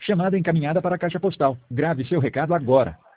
Chamada encaminhada para a caixa postal. Grave seu recado agora.